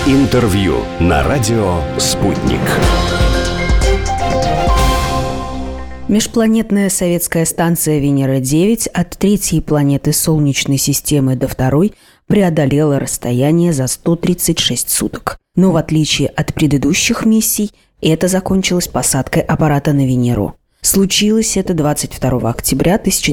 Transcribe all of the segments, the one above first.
Интервью на радио «Спутник». Межпланетная советская станция Венера-9 от третьей планеты Солнечной системы до второй преодолела расстояние за 136 суток. Но в отличие от предыдущих миссий, это закончилось посадкой аппарата на Венеру. Случилось это 22 октября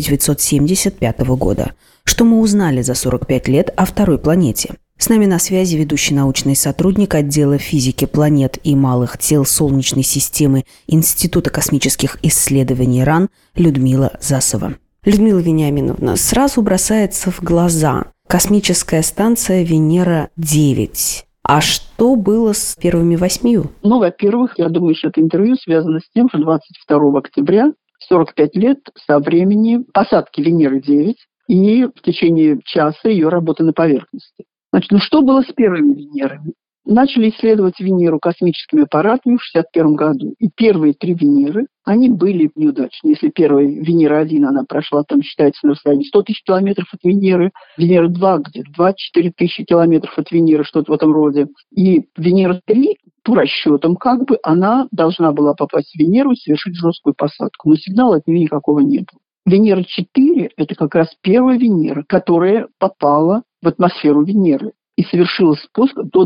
1975 года. Что мы узнали за 45 лет о второй планете? С нами на связи ведущий научный сотрудник отдела физики планет и малых тел Солнечной системы Института космических исследований РАН Людмила Засова. Людмила Вениаминовна, сразу бросается в глаза космическая станция Венера-9. А что было с первыми 8? Во-первых, я думаю, что это интервью связано с тем, что 22 октября 45 лет со времени посадки Венеры-9 и в течение часа ее работы на поверхности. Значит, что было с первыми Венерами? Начали исследовать Венеру космическими аппаратами в 1961 году. И первые 3 Венеры, они были неудачны. Если первая Венера-1, она прошла, там считается, на расстоянии 100 тысяч километров от Венеры. Венера-2 где-то 24 тысячи километров от Венеры, что-то в этом роде. И Венера-3, по расчетам, она должна была попасть в Венеру и совершить жесткую посадку. Но сигнала от нее никакого не было. Венера-4 – это как раз первая Венера, которая попала в атмосферу Венеры и совершила спуск до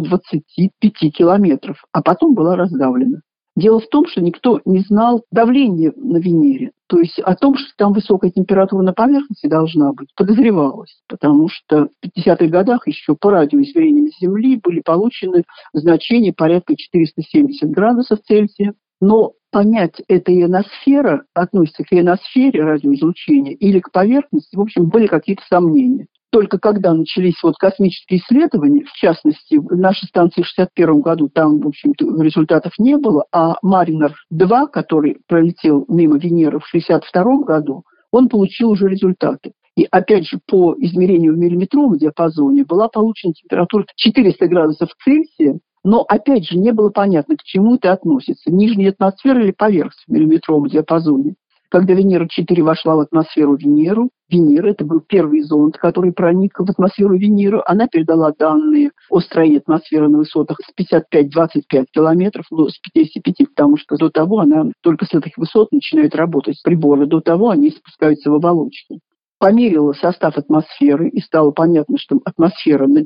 25 километров, а потом была раздавлена. Дело в том, что никто не знал давления на Венере, то есть о том, что там высокая температура на поверхности должна быть, подозревалось, потому что в 50-х годах еще по радиоизмерениям Земли были получены значения порядка 470 градусов Цельсия, но понять, это ионосфера, относится к ионосфере радиоизлучения или к поверхности, в общем, были какие-то сомнения. Только когда начались космические исследования, в частности, в нашей станции в 1961 году, там, в общем-то, результатов не было, а Маринер-2, который пролетел мимо Венеры в 1962 году, он получил уже результаты. И опять же, по измерению в миллиметровом диапазоне была получена температура 400 градусов Цельсия, но, опять же, не было понятно, к чему это относится, нижняя атмосфера или поверхность в миллиметровом диапазоне. Когда Венера-4 вошла в атмосферу Венера, это был первый зонд, который проник в атмосферу Венеры, она передала данные о строении атмосферы на высотах с 55-25 километров, с 55, потому что до того она только с этих высот начинает работать приборы, до того они спускаются в оболочки. Померила состав атмосферы, и стало понятно, что атмосфера на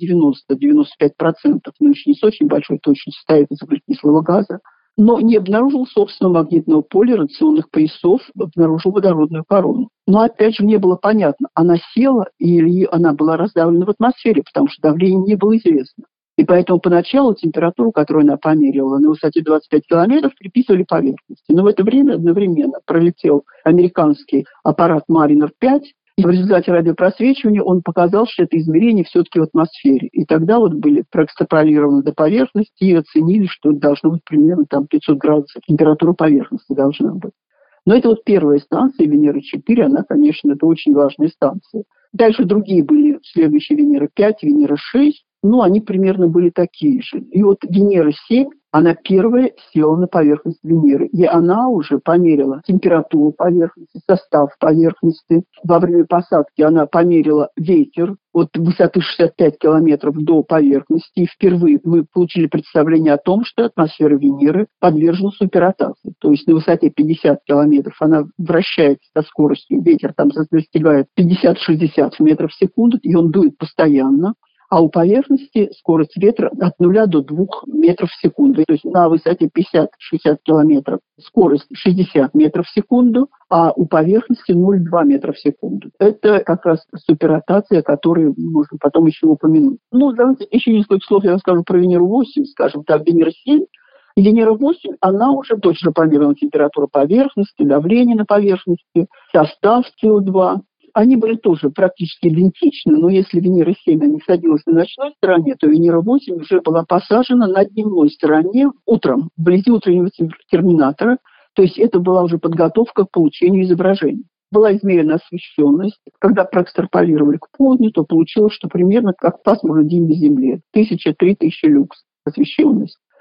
90-95%, но еще не с очень большой точностью, состоит из углекислого газа, но не обнаружил собственного магнитного поля, рационных поясов, обнаружил водородную корону. Но опять же не было понятно, она села или она была раздавлена в атмосфере, потому что давление не было известно. И поэтому поначалу температуру, которую она померила на высоте 25 километров, приписывали поверхности. Но в это время одновременно пролетел американский аппарат Маринер-5, и в результате радиопросвечивания он показал, что это измерение все-таки в атмосфере. И тогда были проэкстраполированы до поверхности и оценили, что должно быть примерно 500 градусов. Температура поверхности должна быть. Но это первая станция, Венера-4, она, конечно, это очень важная станция. Дальше другие были, следующие Венера-5, Венера-6, они примерно были такие же. И Венера-7, она первая села на поверхность Венеры, и она уже померила температуру поверхности, состав поверхности. Во время посадки она померила ветер от высоты 65 километров до поверхности, и впервые мы получили представление о том, что атмосфера Венеры подвержена суперротации. То есть на высоте 50 километров она вращается со скоростью, ветер там достигает 50-60 метров в секунду, и он дует постоянно. А у поверхности скорость ветра от 0 до 2 метров в секунду. То есть на высоте 50-60 километров скорость 60 метров в секунду, а у поверхности 0,2 метра в секунду. Это как раз суперротация, которую можно потом еще упомянуть. Давайте еще несколько слов я расскажу про Венеру-8, скажем так, Венера-7. И Венера-8, она уже точно померила температуру поверхности, давление на поверхности, состав СО2. Они были тоже практически идентичны, но если Венера-7 не садилась на ночной стороне, то Венера-8 уже была посажена на дневной стороне утром, вблизи утреннего терминатора. То есть это была уже подготовка к получению изображений. Была измерена освещенность. Когда проэкстраполировали к полдню, то получилось, что примерно как пасмурный день на Земле. 1000-3000 люкс освещенность.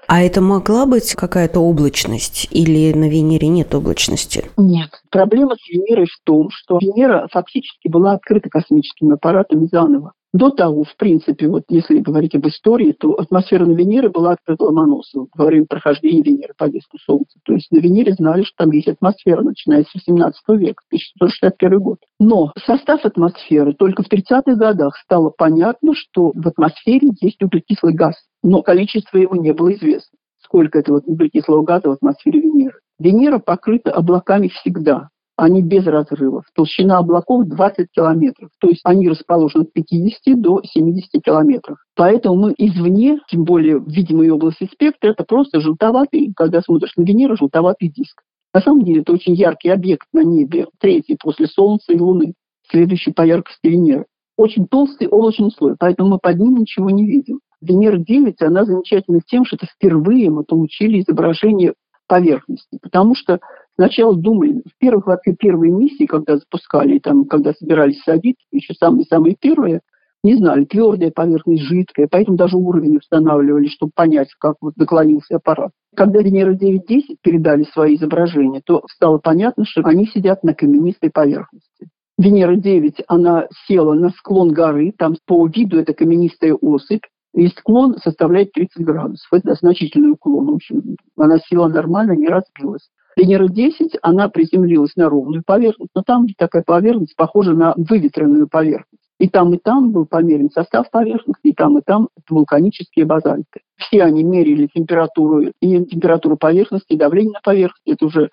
А это могла быть какая-то облачность или на Венере нет облачности? Нет. Проблема с Венерой в том, что Венера фактически была открыта космическими аппаратами заново. До того, в принципе, вот если говорить об истории, то атмосфера на Венере была открыта Ломоносовым во время прохождения Венеры по диску Солнца. То есть на Венере знали, что там есть атмосфера, начиная с XVIII века, 1661 год. Но состав атмосферы только в 30-х годах стало понятно, что в атмосфере есть углекислый газ, но количество его не было известно. Сколько этого углекислого газа в атмосфере Венеры. Венера покрыта облаками всегда. Они без разрывов. Толщина облаков 20 километров. То есть они расположены от 50 до 70 километров. Поэтому мы извне, тем более в видимой области спектра, это просто желтоватый, когда смотришь на Венеру, желтоватый диск. На самом деле это очень яркий объект на небе, третий после Солнца и Луны, следующий по яркости Венеры. Очень толстый облачный слой, поэтому мы под ним ничего не видим. Венера-9, она замечательна тем, что это впервые мы получили изображение поверхности, потому что сначала думали, первые миссии, когда запускали, там, когда собирались садиться, еще самые первые, не знали, твердая поверхность, жидкая, поэтому даже уровень устанавливали, чтобы понять, как вот наклонился аппарат. Когда Венера 9-10 передали свои изображения, то стало понятно, что они сидят на каменистой поверхности. Венера 9, она села на склон горы, там по виду это каменистая осыпь, и склон составляет 30 градусов. Это значительный уклон. В общем, она села нормально, не разбилась. Венера 10, она приземлилась на ровную поверхность, но там такая поверхность похожа на выветренную поверхность. И там был померен состав поверхности, и там это вулканические базальты. Все они мерили температуру поверхности, и давление на поверхности. Это уже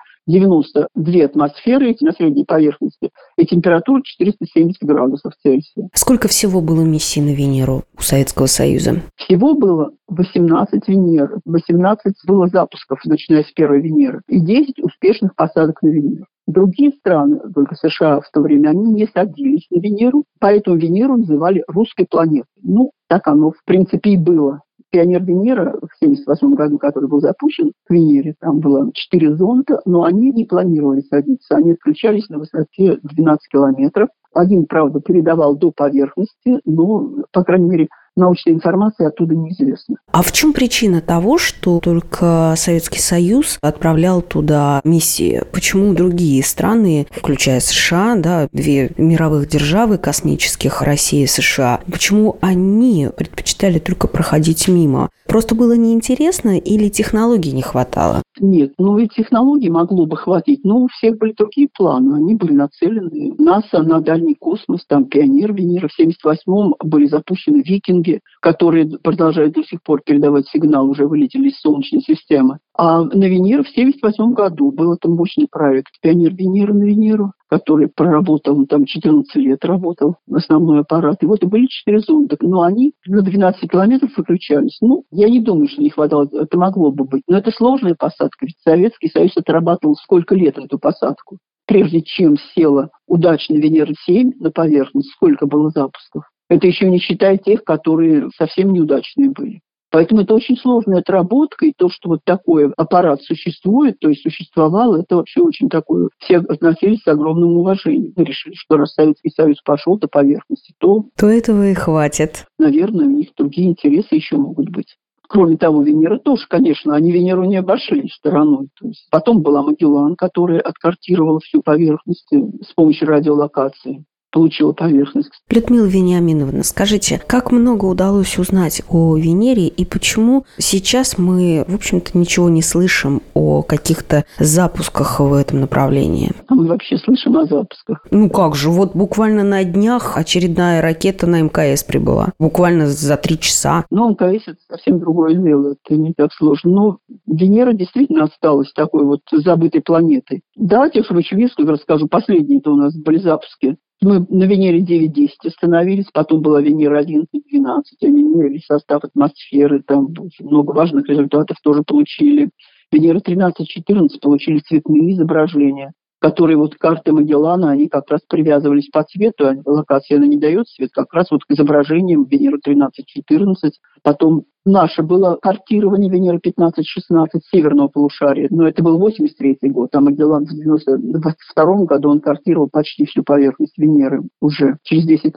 92 атмосферы на средней поверхности, и температура 470 градусов Цельсия. Сколько всего было миссий на Венеру у Советского Союза? Всего было 18 Венер, 18 было запусков, начиная с первой Венеры, и 10 успешных посадок на Венеру. Другие страны, только США в то время, они не садились на Венеру, поэтому Венеру называли русской планетой. Так оно в принципе и было. Пионер Венера в 1978 году, который был запущен к Венере, там было 4 зонда, но они не планировали садиться. Они отключались на высоте 12 километров. Один, правда, передавал до поверхности, но, по крайней мере, научной информации оттуда неизвестно. А в чем причина того, что только Советский Союз отправлял туда миссии? Почему другие страны, включая США, две мировых державы космических, Россия и США, почему они предпочитали только проходить мимо? Просто было неинтересно или технологий не хватало? Нет, и технологий могло бы хватить, но у всех были другие планы. Они были нацелены НАСА на дальний космос, там пионер Венеры. В 1978-м были запущены «Викинги», которые продолжают до сих пор передавать сигнал, уже вылетели из Солнечной системы. А на Венеру в 1978 году был это мощный проект «Пионер Венеры» на Венеру, который проработал, 14 лет работал, основной аппарат. И вот и были 4 зонда, но они на 12 километров выключались. Я не думаю, что не хватало, это могло бы быть. Но это сложная посадка, ведь Советский Союз отрабатывал сколько лет эту посадку. Прежде чем села удачно Венера-7 на поверхность, сколько было запусков. Это еще не считая тех, которые совсем неудачные были. Поэтому это очень сложная отработка, и то, что вот такой аппарат существует, то есть существовал, это вообще очень такое, все относились с огромным уважением. Мы решили, что раз Советский Союз пошел до поверхности, то этого и хватит. Наверное, у них другие интересы еще могут быть. Кроме того, Венера тоже, конечно, они Венеру не обошли стороной. То есть потом была Магеллан, которая откартировала всю поверхность с помощью радиолокации. Получила поверхность. Людмила Вениаминовна, скажите, как много удалось узнать о Венере и почему сейчас мы, в общем-то, ничего не слышим о каких-то запусках в этом направлении? А мы вообще слышим о запусках? Как же, вот буквально на днях очередная ракета на МКС прибыла. Буквально за 3 часа. МКС – это совсем другое дело, это не так сложно. Но Венера действительно осталась такой вот забытой планетой. Давайте я очень веско расскажу. Последние-то у нас были запуски. Мы на Венере 9-10 остановились, потом была Венера 11-12, они мерили состав атмосферы, там очень много важных результатов тоже получили. Венера 13-14 получили цветные изображения, которые вот карты Магеллана, они как раз привязывались по цвету, локация она не дает цвет, как раз вот к изображениям Венеры 13-14. Потом наше было картирование Венеры 15-16 северного полушария, но это был 83-й год, а Магеллан в 92-м году он картировал почти всю поверхность Венеры уже через 10 лет.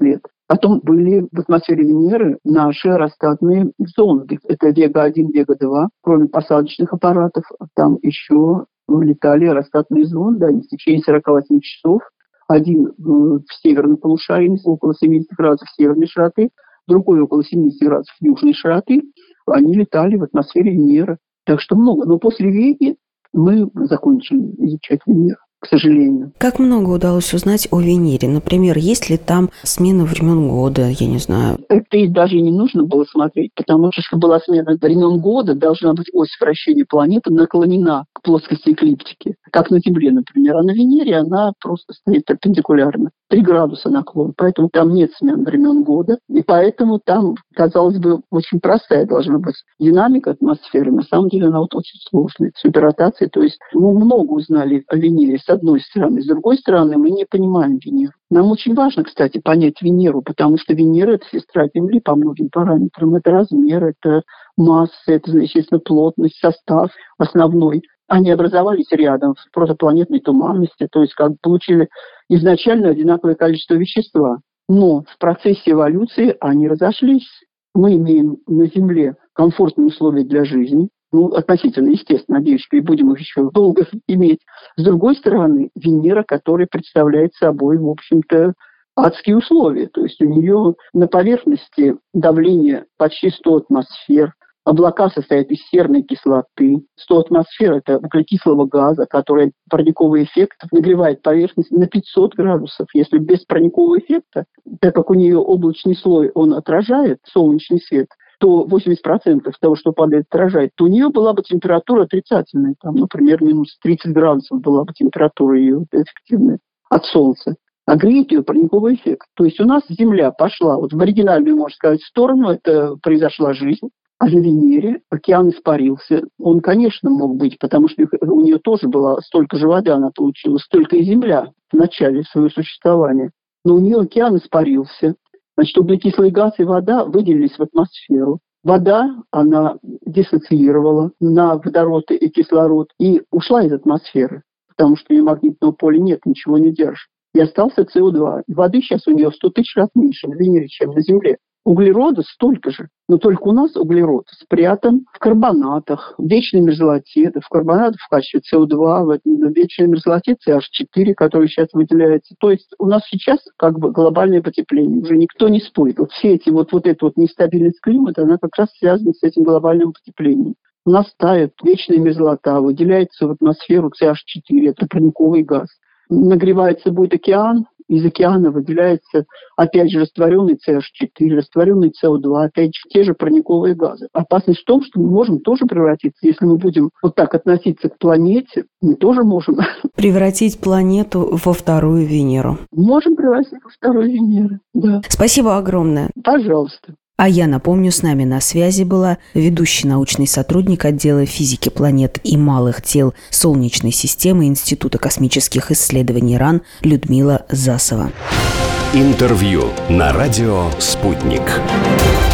Потом были в атмосфере Венеры наши аэростатные зонды. Это Вега-1, Вега-2. Кроме посадочных аппаратов, там еще летали аэростатные зонды. Они в течение 48 часов. Один в северном полушарии, около 70 градусов северной широты, другой около 70 градусов южной широты. Они летали в атмосфере Венеры. Так что много. Но после Веги мы закончили изучать Венеру, к сожалению. Как много удалось узнать о Венере? Например, есть ли там смена времен года, я не знаю? Это и даже и не нужно было смотреть, потому что, чтобы была смена времен года, должна быть ось вращения планеты наклонена к плоскости эклиптики, как на Земле, например. А на Венере она просто стоит перпендикулярно. 3 градуса наклон, поэтому там нет смен времен года. И поэтому там, казалось бы, очень простая должна быть динамика атмосферы. На самом деле она вот очень сложная. Суперротация, то есть мы много узнали о Венере с одной стороны. С другой стороны, мы не понимаем Венеру. Нам очень важно, кстати, понять Венеру, потому что Венера – это сестра Земли по многим параметрам. Это размер, это масса, это, естественно, плотность, состав основной. Они образовались рядом в протопланетной туманности, то есть как получили изначально одинаковое количество вещества. Но в процессе эволюции они разошлись. Мы имеем на Земле комфортные условия для жизни, относительно, естественно, надеюсь, и будем их еще долго иметь. С другой стороны, Венера, которая представляет собой, в общем-то, адские условия. То есть у нее на поверхности давление почти 100 атмосфер, облака состоят из серной кислоты, 100 атмосфер – это углекислого газа, который парниковый эффект нагревает поверхность на 500 градусов. Если без парникового эффекта, так как у нее облачный слой, он отражает солнечный свет, то 80% того, что падает, отражает, то у нее была бы температура отрицательная. Там, например, минус 30 градусов была бы температура ее эффективная от Солнца. А греет ее парниковый эффект. То есть у нас Земля пошла в оригинальную, можно сказать, сторону, это произошла жизнь. А на Венере океан испарился. Он, конечно, мог быть, потому что у нее тоже было столько же воды, она получила, столько и Земля в начале своего существования. Но у нее океан испарился. Значит, углекислый газ и вода выделились в атмосферу. Вода, она диссоциировала на водород и кислород и ушла из атмосферы, потому что у нее магнитного поля нет, ничего не держит. И остался СО2. Воды сейчас у нее в 100 тысяч раз меньше на Венере, чем на Земле. Углерода столько же, но только у нас углерод спрятан в карбонатах, в вечной мерзлоте, в карбонатах в качестве СО2, в вечной мерзлоте CH4, который сейчас выделяется. То есть у нас сейчас как бы глобальное потепление, уже никто не спорит. Вот все эти эта нестабильность климата, она как раз связана с этим глобальным потеплением. У нас тает вечная мерзлота, выделяется в атмосферу CH4, это парниковый газ. Нагревается будет океан, из океана выделяется, опять же, растворенный CH4, растворенный СО2, опять же, те же парниковые газы. Опасность в том, что мы можем тоже превратиться, если мы будем вот так относиться к планете, мы тоже можем... Превратить планету во вторую Венеру. Можем превратить во вторую Венеру, да. Спасибо огромное. Пожалуйста. А я напомню, с нами на связи была ведущий научный сотрудник отдела физики планет и малых тел Солнечной системы Института космических исследований РАН Людмила Засова. Интервью на радио «Спутник».